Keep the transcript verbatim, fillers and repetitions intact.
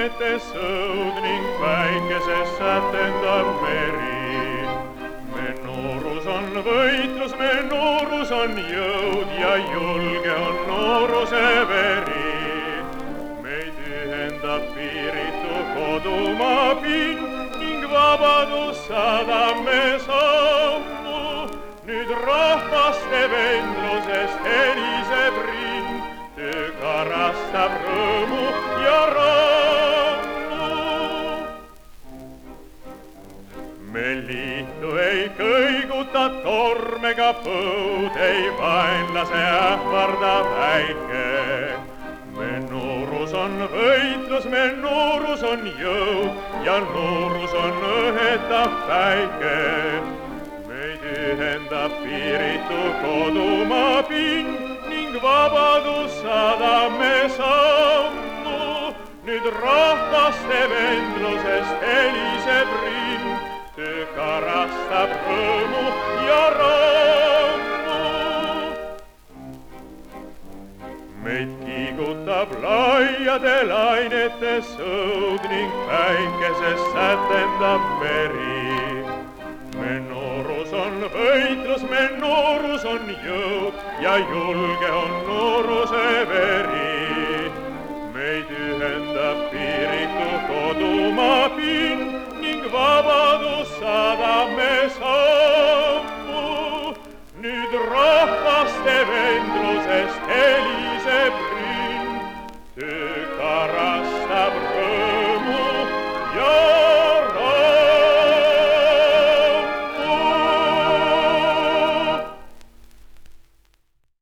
lainete sõud ning päikeses sätendab meri. Me noorus on võitlus, me noorus on jõud ja julge on nooruse veri. Meid ühendab piiritu kodumaa pind ning vabadus saadab me sammu. Nüüd rahvaste vendlusest heliseb rind, töö karastab rõõmu ja rammu. Me liitu ei kõiguta torm ega põud, ei vaenlase ähvarda väike. Me noorus on võitlus, me noorus on jõud ja noorus on õhetav päike. Meid ühendab piiritu kodumaa pind ning vabadus saadab me sammu. Nüüd rahvaste vendlusest heliseb rind, töö karastab rõõmu ja rammu. Meid kiigutab laiade lainete sõud ning päikeses sätendab meri. Me noorus on võitlus, me noorus on jõud ja julge on nooruse veri. Meid ühendab piiritu kodumaa pind ning vabadus saadab